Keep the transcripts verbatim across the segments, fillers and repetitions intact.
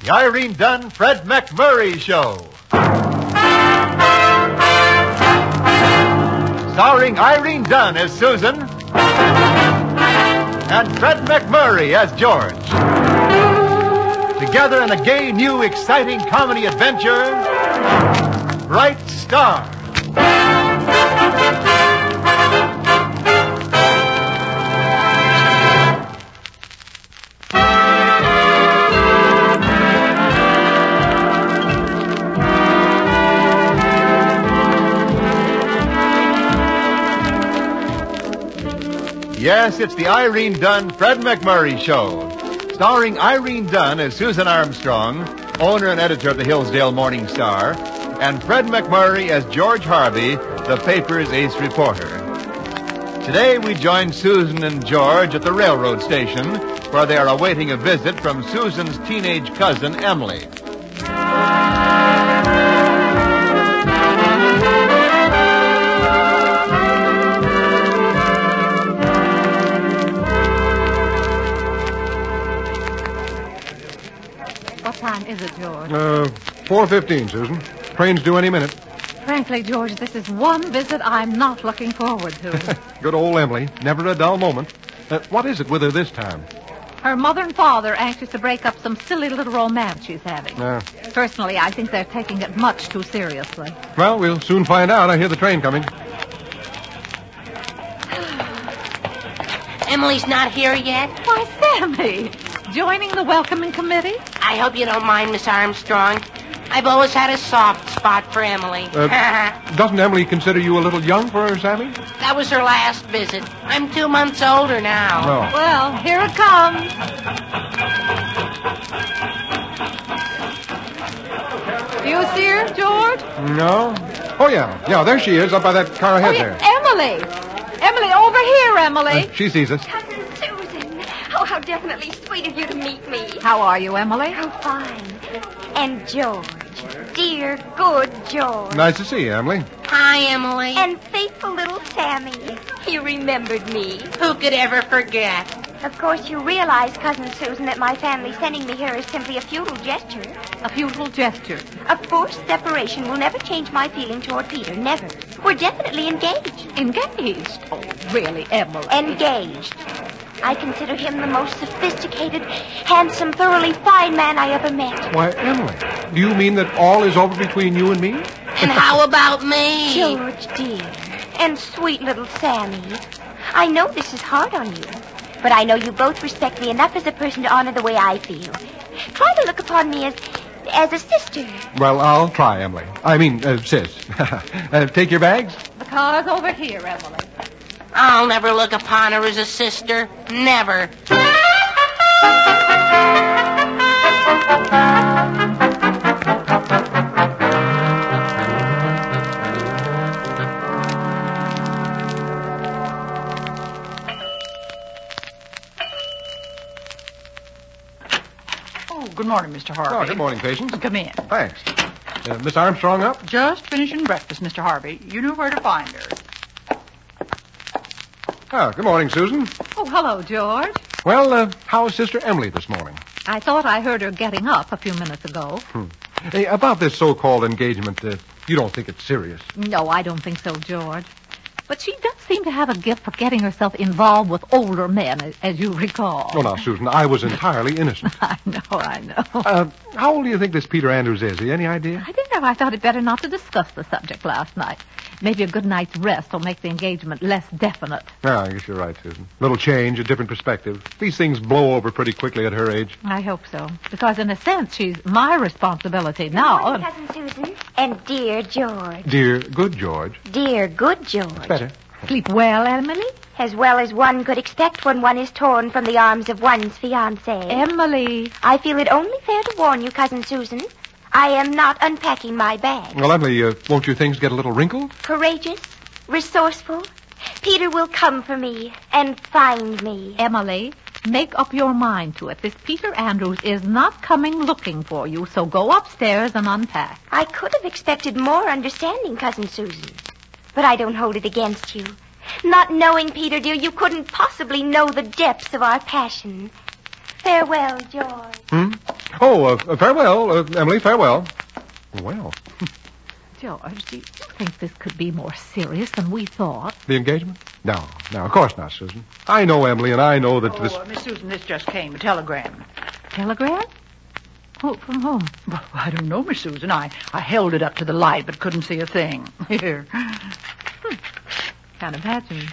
The Irene Dunn, Fred McMurray Show. Starring Irene Dunn as Susan and Fred McMurray as George. Together in a gay, new, exciting comedy adventure, Bright Star. Yes, it's the Irene Dunn, Fred McMurray Show. Starring Irene Dunn as Susan Armstrong, owner and editor of the Hillsdale Morning Star, and Fred McMurray as George Harvey, the paper's ace reporter. Today we join Susan and George at the railroad station, where they are awaiting a visit from Susan's teenage cousin, Emily. What time is it, George? Uh, four fifteen, Susan. Train's due any minute. Frankly, George, this is one visit I'm not looking forward to. Good old Emily. Never a dull moment. Uh, what is it with her this time? Her mother and father are anxious to break up some silly little romance she's having. Uh, Personally, I think they're taking it much too seriously. well, we'll soon find out. I hear the train coming. Emily's not here yet? Why, Sammy, joining the welcoming committee? I hope you don't mind, Miss Armstrong. I've always had a soft spot for Emily. Uh, doesn't Emily consider you a little young for her, Sammy? That was her last visit. I'm two months older now. No. Well, here it comes. Do you see her, George? No? Oh, yeah. Yeah, there she is, up by that car ahead oh, yeah. there. Emily! Emily, over here, Emily. Uh, she sees us. Cousin Susan. Oh, how definitely sweet of you to meet me. How are you, Emily? Oh, fine. And George. Dear, good George. Nice to see you, Emily. Hi, Emily. And faithful little Sammy. You remembered me. Who could ever forget? Of course, you realize, Cousin Susan, that my family sending me here is simply a futile gesture. A futile gesture. A forced separation will never change my feeling toward Peter. Never. We're definitely engaged. Engaged? Oh, really, Emily? Engaged. I consider him the most sophisticated, handsome, thoroughly fine man I ever met. Why, Emily, do you mean that all is over between you and me? And how about me? George, dear, and sweet little Sammy. I know this is hard on you, but I know you both respect me enough as a person to honor the way I feel. Try to look upon me as as a sister. Well, I'll try, Emily. I mean, uh, sis. uh, take your bags. The car's over here, Emily. I'll never look upon her as a sister. Never. Oh, good morning, Mister Harvey. Oh, good morning, Patience. Come in. Thanks. Uh, Miss Armstrong up? Just finishing breakfast, Mister Harvey. You know where to find her. Oh, good morning, Susan. Oh, hello, George. Well, uh, how's Sister Emily this morning? I thought I heard her getting up a few minutes ago. Hmm. Hey, about this so-called engagement, uh, you don't think it's serious? No, I don't think so, George. But she does seem to have a gift for getting herself involved with older men, as, as you recall. Oh, now, Susan, I was entirely innocent. I know, I know. Uh, how old do you think this Peter Andrews is? Any idea? I think I thought it better not to discuss the subject last night. Maybe a good night's rest will make the engagement less definite. Yeah, I guess you're right, Susan. Little change, a different perspective. These things blow over pretty quickly at her age. I hope so. Because in a sense, she's my responsibility now. Good morning, Cousin Susan. And dear George. Dear, good George. Dear, good George. Better. Sleep well, Emily? As well as one could expect when one is torn from the arms of one's fiancé. Emily. I feel it only fair to warn you, Cousin Susan. I am not unpacking my bag. Well, Emily, uh, won't your things get a little wrinkled? Courageous, resourceful. Peter will come for me and find me. Emily, make up your mind to it. This Peter Andrews is not coming looking for you, so go upstairs and unpack. I could have expected more understanding, Cousin Susan. But I don't hold it against you. Not knowing Peter, dear, you couldn't possibly know the depths of our passion. Farewell, George. Hmm? Oh, uh, farewell, uh, Emily, farewell. Well, George, do you think this could be more serious than we thought? the engagement? No, no, of course not, Susan. I know Emily, and I know that Oh, this... uh, Miss Susan, this just came, a telegram. Telegram? Who, from whom? Well, I don't know, Miss Susan. I, I held it up to the light but couldn't see a thing. Here. Can't imagine.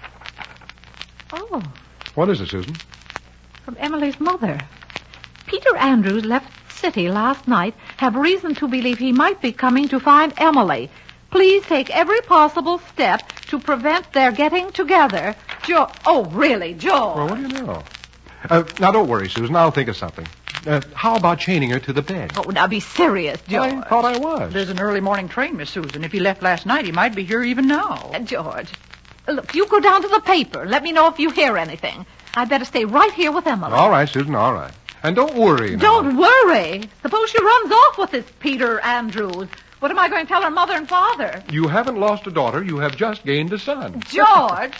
Oh, What is it, Susan? from Emily's mother. Peter Andrews left city last night. Have reason to believe he might be coming to find Emily. Please take every possible step to prevent their getting together. Jo- oh, really, George? Well, what do you know? Uh, now, don't worry, Susan. I'll think of something. Uh, how about chaining her to the bed? Oh, now be serious, George. I thought I was. There's an early morning train, Miss Susan. If he left last night, he might be here even now. Uh, George, look, you go down to the paper. Let me know if you hear anything. I'd better stay right here with Emily. All right, Susan, all right. And don't worry now. Don't worry. Suppose she runs off with this Peter Andrews. What am I going to tell her mother and father? You haven't lost a daughter. You have just gained a son. George!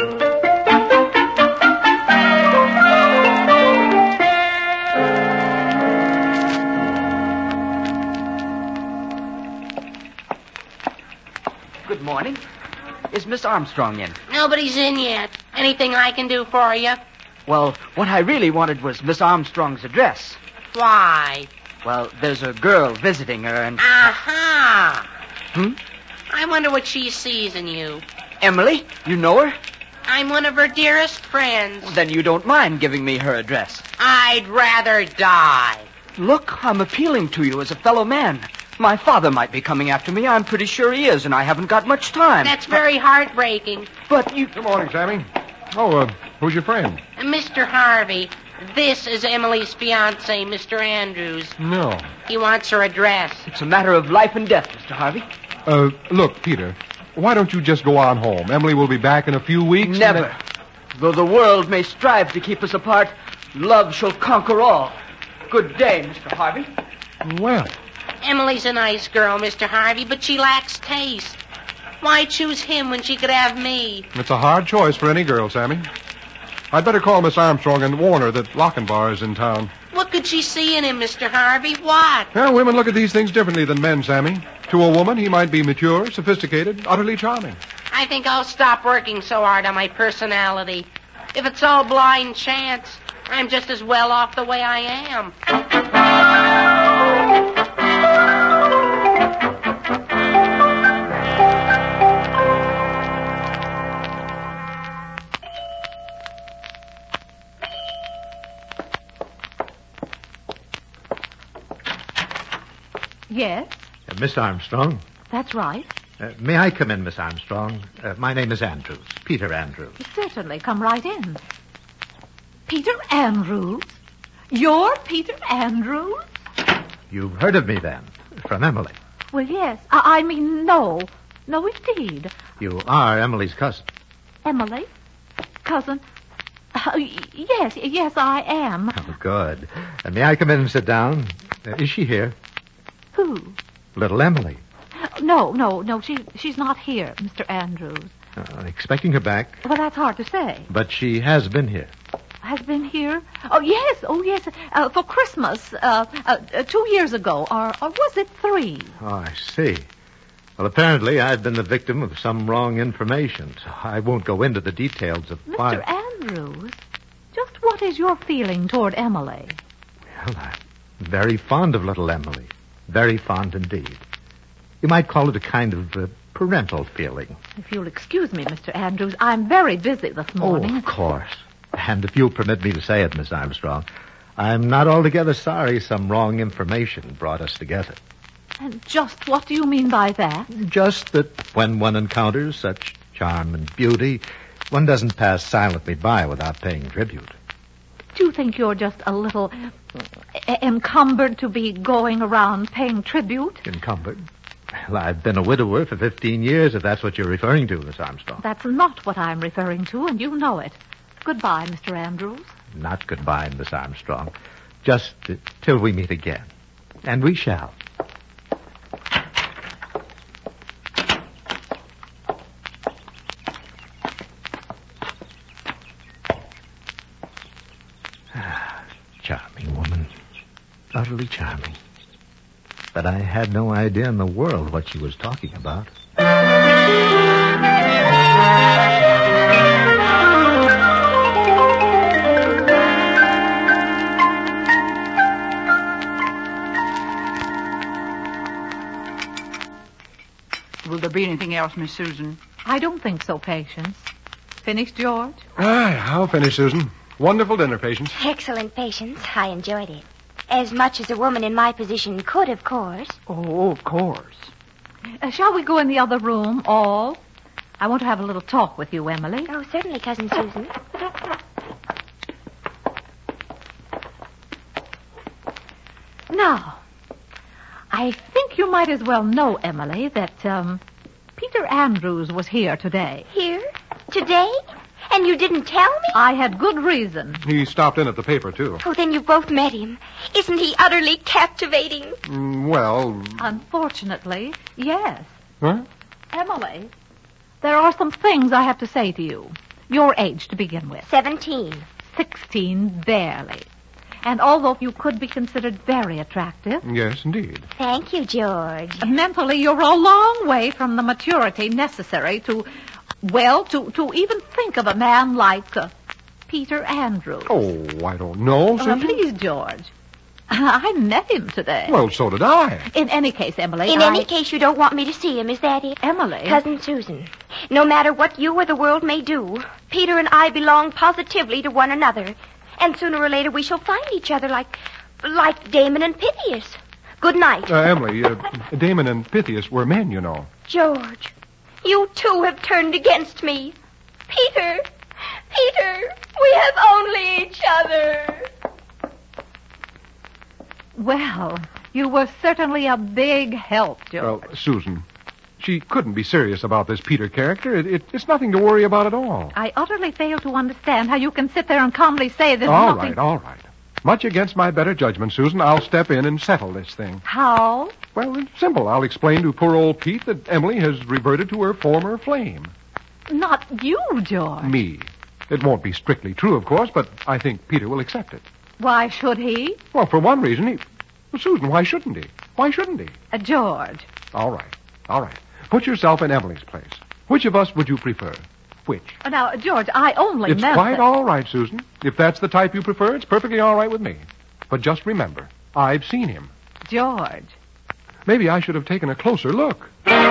Good morning. Is Miss Armstrong in? Nobody's in yet. Anything I can do for you? Well, what I really wanted was Miss Armstrong's address. Why? Well, there's a girl visiting her and... Aha! Hmm? I wonder what she sees in you. Emily? You know her? I'm one of her dearest friends. Then you don't mind giving me her address. I'd rather die. Look, I'm appealing to you as a fellow man. My father might be coming after me. I'm pretty sure he is, and I haven't got much time. That's very heartbreaking. But you... Good morning, Sammy. Oh, uh, who's your friend? Mister Harvey, this is Emily's fiance, Mister Andrews. No. He wants her address. It's a matter of life and death, Mister Harvey. Uh, look, Peter, why don't you just go on home? Emily will be back in a few weeks. Never. and then- Though the world may strive to keep us apart, love shall conquer all. Good day, Mister Harvey. Well, Emily's a nice girl, Mister Harvey, but she lacks taste. Why choose him when she could have me? it's a hard choice for any girl, Sammy. I'd better call Miss Armstrong and warn her that Lochinvar is in town. What could she see in him, Mister Harvey? What? Well, women look at these things differently than men, Sammy. To a woman, he might be mature, sophisticated, utterly charming. I think I'll stop working so hard on my personality. If it's all blind chance, I'm just as well off the way I am. Yes, Uh, Miss Armstrong? that's right. Uh, may I come in, Miss Armstrong? Uh, my name is Andrews, Peter Andrews. Certainly, come right in. Peter Andrews? You're Peter Andrews? You've heard of me, then, from Emily. Well, yes. I, I mean, no. No, indeed. You are Emily's cousin. Emily? Cousin? Uh, y- yes, yes, I am. Oh, good. Uh, may I come in and sit down? Uh, is she here? Who? Little Emily. No, no, no, she, she's not here, Mister Andrews. Uh, expecting her back, Well, that's hard to say. but she has been here. Has been here? Oh, yes, oh, yes, uh, for Christmas, uh, uh, uh, two years ago, or, or was it three? Oh, I see. Well, apparently I've been the victim of some wrong information, so I won't go into the details of Mister Andrews, just what is your feeling toward Emily? Well, I'm very fond of little Emily. Very fond indeed. You might call it a kind of uh, parental feeling. If you'll excuse me, Mister Andrews, I'm very busy this morning. Oh, of course. And if you'll permit me to say it, Miss Armstrong, I'm not altogether sorry some wrong information brought us together. And just what do you mean by that? Just that when one encounters such charm and beauty, one doesn't pass silently by without paying tribute. Do you think you're just a little uh, encumbered to be going around paying tribute? Encumbered? Well, I've been a widower for fifteen years, if that's what you're referring to, Miss Armstrong. That's not what I'm referring to, and you know it. Goodbye, Mister Andrews. Not goodbye, Miss Armstrong. Just uh, till we meet again. And we shall. Charming woman. Utterly charming. But I had no idea in the world what she was talking about. Will there be anything else, Miss Susan? I don't think so, Patience. Finished, George? Aye, I'll finish, Susan. Wonderful dinner, Patience. Excellent, Patience. I enjoyed it. As much as a woman in my position could, of course. Oh, of course. Uh, shall we go in the other room, all? I want to have a little talk with you, Emily. Oh, certainly, Cousin Susan. Now, I think you might as well know, Emily, that um, Peter Andrews was here today. Here? Today? And you didn't tell me? I had good reason. He stopped in at the paper, too. Oh, then you both met him. Isn't he utterly captivating? Mm, well... Unfortunately, yes. Huh? Emily, there are some things I have to say to you. Your age to begin with. Seventeen. Sixteen, barely. And although you could be considered very attractive... Yes, indeed. Thank you, George. Mentally, you're a long way from the maturity necessary to... Well, to, to even think of a man like uh, Peter Andrews. Oh, I don't know, Uh, Susan. please, George. I met him today. Well, so did I. In any case, Emily, In I... any case, you don't want me to see him, is that it? Emily... Cousin Susan, no matter what you or the world may do, Peter and I belong positively to one another. And sooner or later we shall find each other like... like Damon and Pythias. Good night. Uh, Emily, uh, Damon and Pythias were men, you know. George, you too have turned against me. Peter, Peter, we have only each other. Well, you were certainly a big help, George. Well, Susan, she couldn't be serious about this Peter character. It, it, it's nothing to worry about at all. I utterly fail to understand how you can sit there and calmly say there's All nothing... right, all right. Much against my better judgment, Susan, I'll step in and settle this thing. How? Well, it's simple. I'll explain to poor old Pete that Emily has reverted to her former flame. Not you, George. Me. It won't be strictly true, of course, but I think Peter will accept it. Why should he? Well, for one reason, he... Well, Susan, why shouldn't he? Why shouldn't he? Uh, George. All right, all right. Put yourself in Emily's place. Which of us would you prefer? Which? Uh, Now, George, I only It's meant quite that- all right, Susan. If that's the type you prefer, it's perfectly all right with me. But just remember, I've seen him. George. Maybe I should have taken a closer look.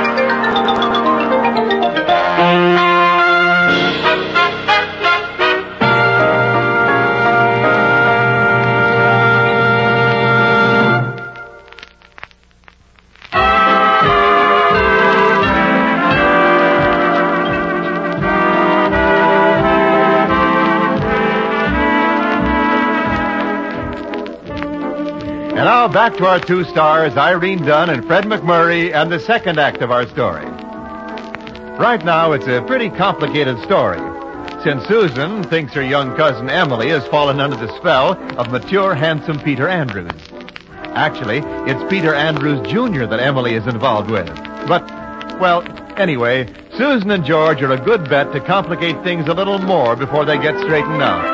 And now back to our two stars, Irene Dunn and Fred McMurray, and the second act of our story. Right now, it's a pretty complicated story, since Susan thinks her young cousin Emily has fallen under the spell of mature, handsome Peter Andrews. Actually, it's Peter Andrews Junior that Emily is involved with. But, well, anyway, Susan and George are a good bet to complicate things a little more before they get straightened out.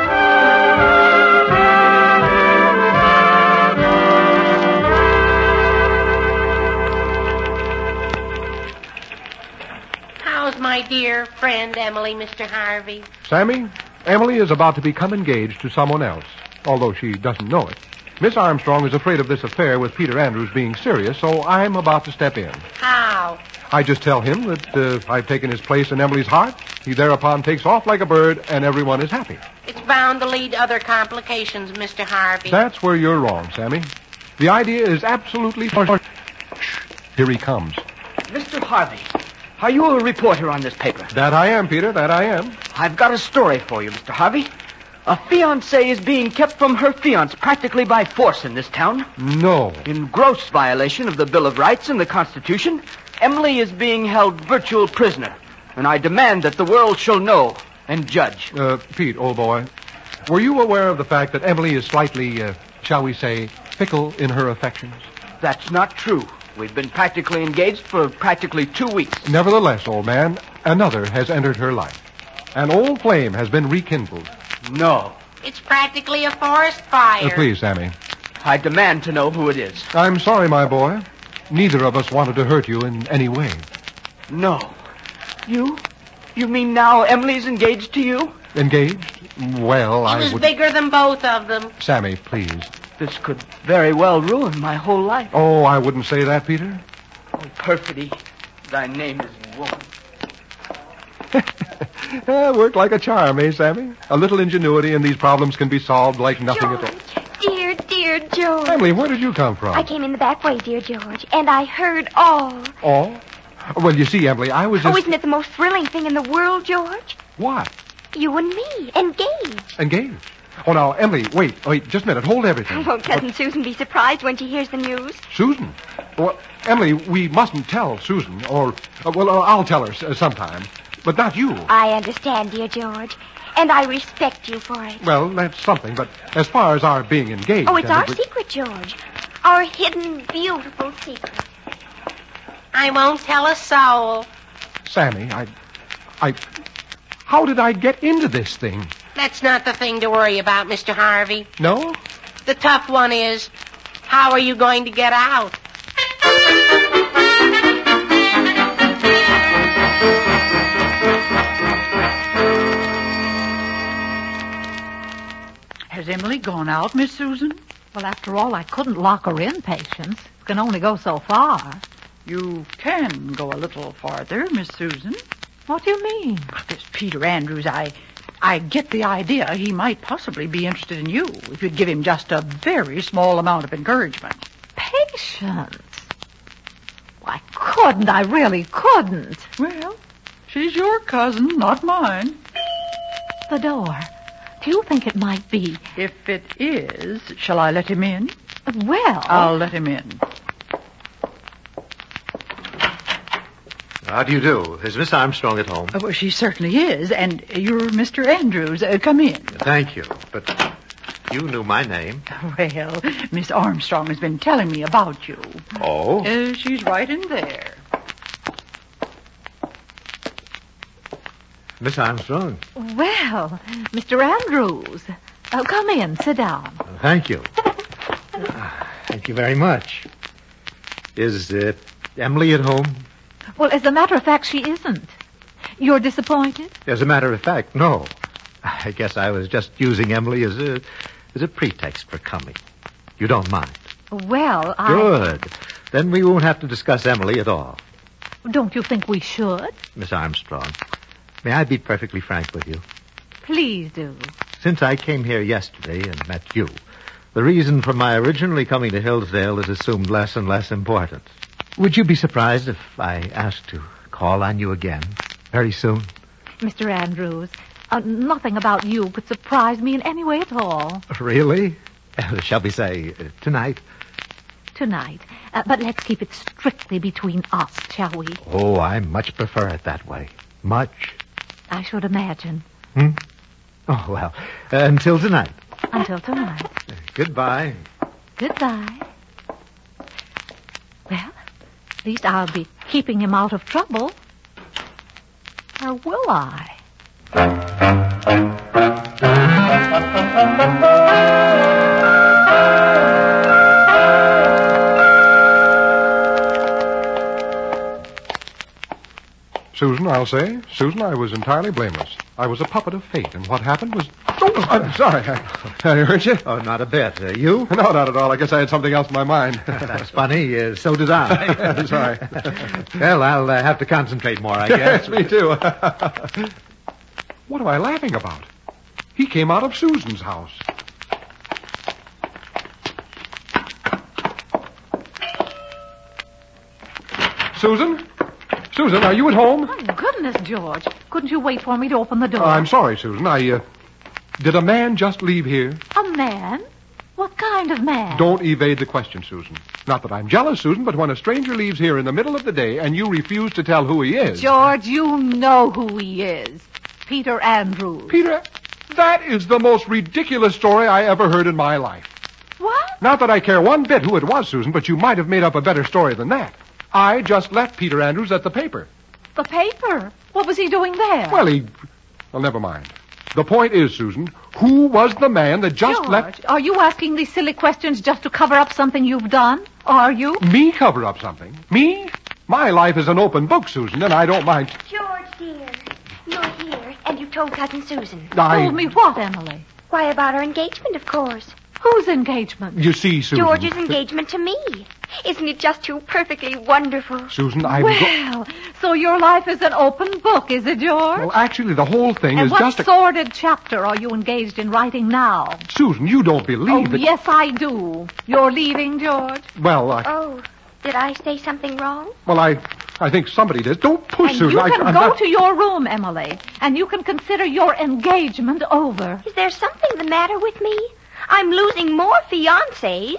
My dear friend Emily, Mister Harvey. Sammy, Emily is about to become engaged to someone else, although she doesn't know it. Miss Armstrong is afraid of this affair with Peter Andrews being serious, so I'm about to step in. How? I just tell him that uh, I've taken his place in Emily's heart. He thereupon takes off like a bird, and everyone is happy. It's bound to lead to other complications, Mister Harvey. That's where you're wrong, Sammy. The idea is absolutely... Shh. Here he comes. Mister Harvey, are you a reporter on this paper? That I am, Peter, that I am. I've got a story for you, Mister Harvey. A fiancée is being kept from her fiancé practically by force in this town. No. In gross violation of the Bill of Rights and the Constitution, Emily is being held virtual prisoner. And I demand that the world shall know and judge. Uh, Pete, old boy, were you aware of the fact that Emily is slightly, uh, shall we say, fickle in her affections? That's not true. We've been practically engaged for practically two weeks. Nevertheless, old man, another has entered her life. An old flame has been rekindled. No. It's practically a forest fire. Uh, please, Sammy. I demand to know who it is. I'm sorry, my boy. Neither of us wanted to hurt you in any way. No. You? You mean now Emily's engaged to you? Engaged? Well, He I was would... bigger than both of them. Sammy, please. This could very well ruin my whole life. Oh, I wouldn't say that, Peter. Oh, perfidy, thy name is woman. uh, worked like a charm, eh, Sammy? A little ingenuity and these problems can be solved like nothing George, at all. dear, dear George. Emily, where did you come from? I came in the back way, dear George, and I heard all. All? Well, you see, Emily, I was just... Oh, isn't it the most thrilling thing in the world, George? What? You and me, engaged. Engaged? Oh, now, Emily, wait, wait, just a minute. Hold everything. Won't Cousin Susan be surprised when she hears the news? Susan? Well, Emily, we mustn't tell Susan, or... Uh, well, uh, I'll tell her s- sometime, but not you. I understand, dear George, and I respect you for it. Well, that's something, but as far as our being engaged... Oh, it's and our we- secret, George. Our hidden, beautiful secret. I won't tell a soul. Sammy, I... I... How did I get into this thing? That's not the thing to worry about, Mister Harvey. No? The tough one is, how are you going to get out? Has Emily gone out, Miss Susan? Well, after all, I couldn't lock her in, Patience. You can only go so far. You can go a little farther, Miss Susan. What do you mean? This Peter Andrews, I... I get the idea he might possibly be interested in you if you'd give him just a very small amount of encouragement. Patience. Why, couldn't. I really couldn't. Well, she's your cousin, not mine. The door. Do you think it might be? If it is, shall I let him in? Well... I'll let him in. How do you do? Is Miss Armstrong at home? Oh, well, she certainly is, and you're Mister Andrews. Uh, come in. Thank you, but you knew my name. Well, Miss Armstrong has been telling me about you. Oh? Uh, she's right in there. Miss Armstrong. Well, Mister Andrews. Oh, come in. Sit down. Thank you. Thank you very much. Is uh, Emily at home? Well, as a matter of fact, she isn't. You're disappointed? As a matter of fact, no. I guess I was just using Emily as a as a pretext for coming. You don't mind? Well, I... Good. Then we won't have to discuss Emily at all. Don't you think we should? Miss Armstrong, may I be perfectly frank with you? Please do. Since I came here yesterday and met you, the reason for my originally coming to Hillsdale has assumed less and less importance. Would you be surprised if I asked to call on you again very soon? Mister Andrews, uh, nothing about you could surprise me in any way at all. Really? Uh, shall we say uh, tonight? Tonight. Uh, but let's keep it strictly between us, shall we? Oh, I much prefer it that way. Much. I should imagine. Hmm? Oh, well, uh, until tonight. Until tonight. Uh, goodbye. Goodbye. Well, at least I'll be keeping him out of trouble. Or will I? Susan, I'll say. Susan, I was entirely blameless. I was a puppet of fate, and what happened was... Oh, I'm sorry. I, I hurt you? Oh, not a bit. Uh, you? No, not at all. I guess I had something else in my mind. That's funny. Uh, so did I. Sorry. Well, I'll uh, have to concentrate more, I Yes, guess. me too. What am I laughing about? He came out of Susan's house. Susan? Susan, are you at home? Oh, goodness, George. Couldn't you wait for me to open the door? Uh, I'm sorry, Susan. I, uh... Did a man just leave here? A man? What kind of man? Don't evade the question, Susan. Not that I'm jealous, Susan, but when a stranger leaves here in the middle of the day and you refuse to tell who he is... George, you know who he is. Peter Andrews. Peter, that is the most ridiculous story I ever heard in my life. What? Not that I care one bit who it was, Susan, but you might have made up a better story than that. I just left Peter Andrews at the paper. The paper? What was he doing there? Well, he... Well, never mind. The point is, Susan, who was the man that just George, left... are you asking these silly questions just to cover up something you've done? Are you? Me cover up something? Me? My life is an open book, Susan, and I don't mind... George, dear, you're here, and you told Cousin Susan. I... Told me what, Emily? Why, about our engagement, of course. Whose engagement? You see, Susan... George's engagement to me. Isn't it just too perfectly wonderful? Susan, I'm... Well, so your life is an open book, is it, George? Well, actually, the whole thing and is what just a... sordid chapter are you engaged in writing now? Susan, you don't believe Oh, that... yes, I do. You're leaving, George? Well, I... Oh, did I say something wrong? Well, I... I think somebody did. Don't push, And Susan. you I, can I'm go not... to your room, Emily, and you can consider your engagement over. Is there something the matter with me? I'm losing more fiancés.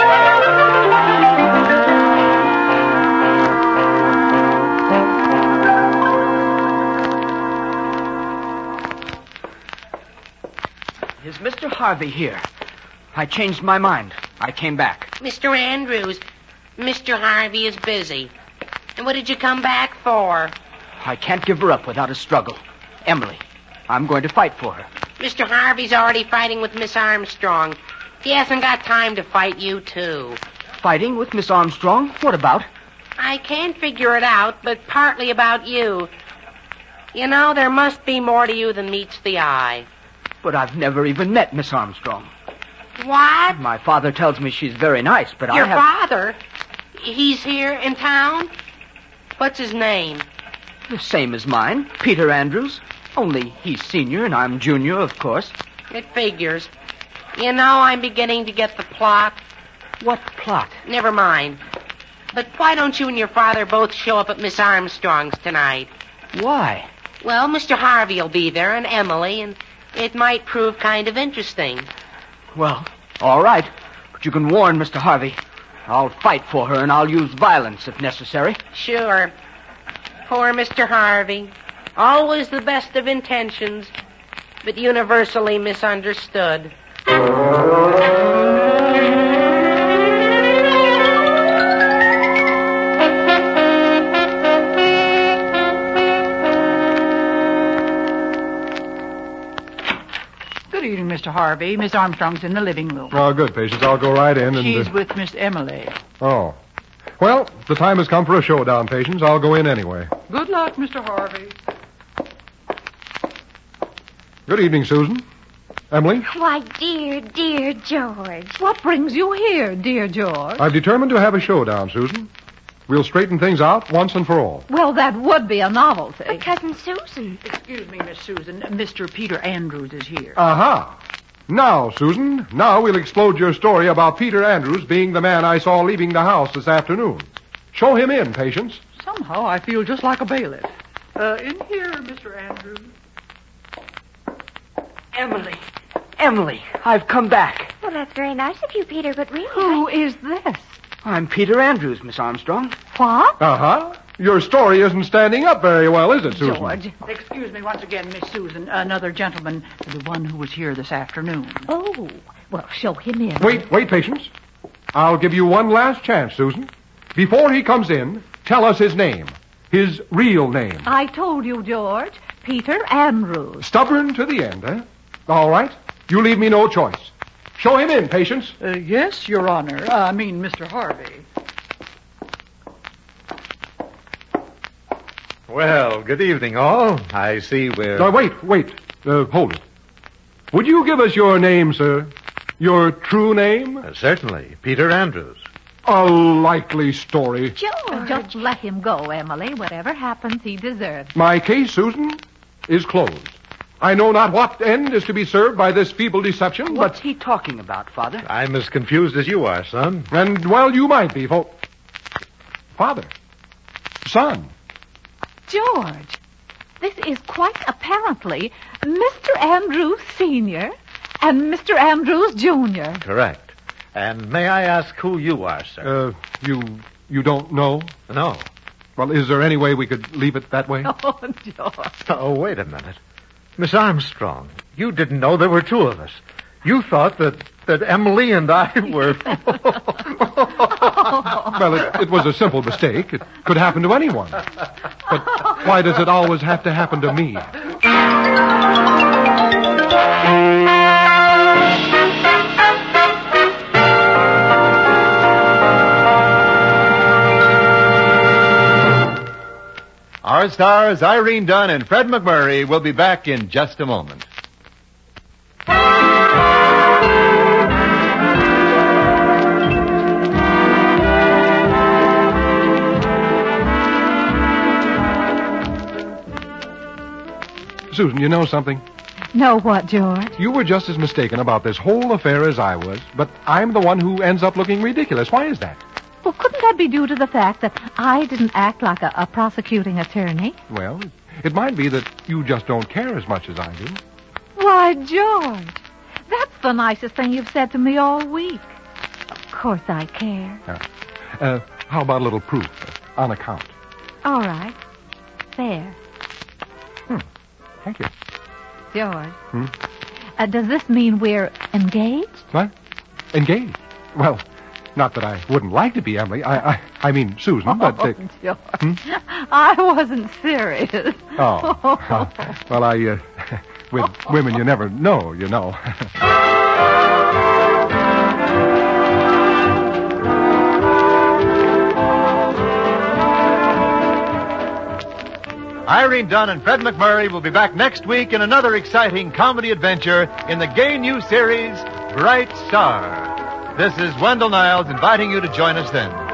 Is Mister Harvey here? I changed my mind. I came back. Mister Andrews, Mister Harvey is busy. And what did you come back for? I can't give her up without a struggle. Emily, I'm going to fight for her. Mister Harvey's already fighting with Miss Armstrong. He hasn't got time to fight you, too. Fighting with Miss Armstrong? What about? I can't figure it out, but partly about you. You know, there must be more to you than meets the eye. But I've never even met Miss Armstrong. What? My father tells me she's very nice, but Your I have... father? He's here in town? What's his name? The same as mine, Peter Andrews. Only he's senior and I'm junior, of course. It figures. You know, I'm beginning to get the plot. What plot? Never mind. But why don't you and your father both show up at Miss Armstrong's tonight? Why? Well, Mister Harvey will be there and Emily, and it might prove kind of interesting. Well, all right. But you can warn Mister Harvey. I'll fight for her and I'll use violence if necessary. Sure. Poor Mister Harvey. Always the best of intentions, but universally misunderstood. Good evening, Mister Harvey. Miss Armstrong's in the living room. Oh, good, Patience. I'll go right in and... She's uh, with Miss Emily. Oh. Well, the time has come for a showdown, Patience. I'll go in anyway. Good luck, Mister Harvey. Good evening, Susan. Emily? Why, dear, dear George. What brings you here, dear George? I've determined to have a showdown, Susan. We'll straighten things out once and for all. Well, that would be a novelty. But Cousin Susan. Excuse me, Miss Susan. Mister Peter Andrews is here. Aha. Now, Susan, now we'll explode your story about Peter Andrews being the man I saw leaving the house this afternoon. Show him in, Patience. Somehow I feel just like a bailiff. Uh, in here, Mister Andrews. Emily. Emily, I've come back. Well, that's very nice of you, Peter, but really... Who I... is this? I'm Peter Andrews, Miss Armstrong. What? Uh-huh. Your story isn't standing up very well, is it, Susan? George. Excuse me once again, Miss Susan. Another gentleman, the one who was here this afternoon. Oh, well, show him in. Wait, wait, Patience. I'll give you one last chance, Susan. Before he comes in, tell us his name. His real name. I told you, George. Peter Andrews. Stubborn to the end, eh? All right. You leave me no choice. Show him in, Patience. Uh, yes, Your Honor. Uh, I mean, Mister Harvey. Well, good evening, all. I see we're... Uh, wait, wait. Uh, hold it. Would you give us your name, sir? Your true name? Uh, certainly, Peter Andrews. A likely story. George. Just let him go, Emily. Whatever happens, he deserves. My case, Susan, is closed. I know not what end is to be served by this feeble deception, What's but... he talking about, Father? I'm as confused as you are, son. And, well, you might be, for... Father. Son. George, this is quite apparently Mister Andrews Senior and Mister Andrews Junior Correct. And may I ask who you are, sir? Uh, you... you don't know? No. Well, is there any way we could leave it that way? Oh, George. Oh, wait a minute. Miss Armstrong, you didn't know there were two of us. You thought that, that Emily and I were... Well, it, it was a simple mistake. It could happen to anyone. But why does it always have to happen to me? Our stars, Irene Dunn and Fred McMurray, will be back in just a moment. Susan, you know something? Know what, George? You were just as mistaken about this whole affair as I was, but I'm the one who ends up looking ridiculous. Why is that? Well, couldn't that be due to the fact that I didn't act like a, a prosecuting attorney? Well, it might be that you just don't care as much as I do. Why, George, that's the nicest thing you've said to me all week. Of course I care. Uh, uh, how about a little proof, uh, on account? All right. There. Hmm. Thank you. George. Hmm? Uh, does this mean we're engaged? What? Engaged? Well, not that I wouldn't like to be, Emily. I I, I mean, Susan, but... Uh, oh, George. Hmm? I wasn't serious. Oh. Uh, well, I... Uh, with women, you never know, you know. Irene Dunn and Fred McMurray will be back next week in another exciting comedy adventure in the gay new series, Bright Star. This is Wendell Niles inviting you to join us then.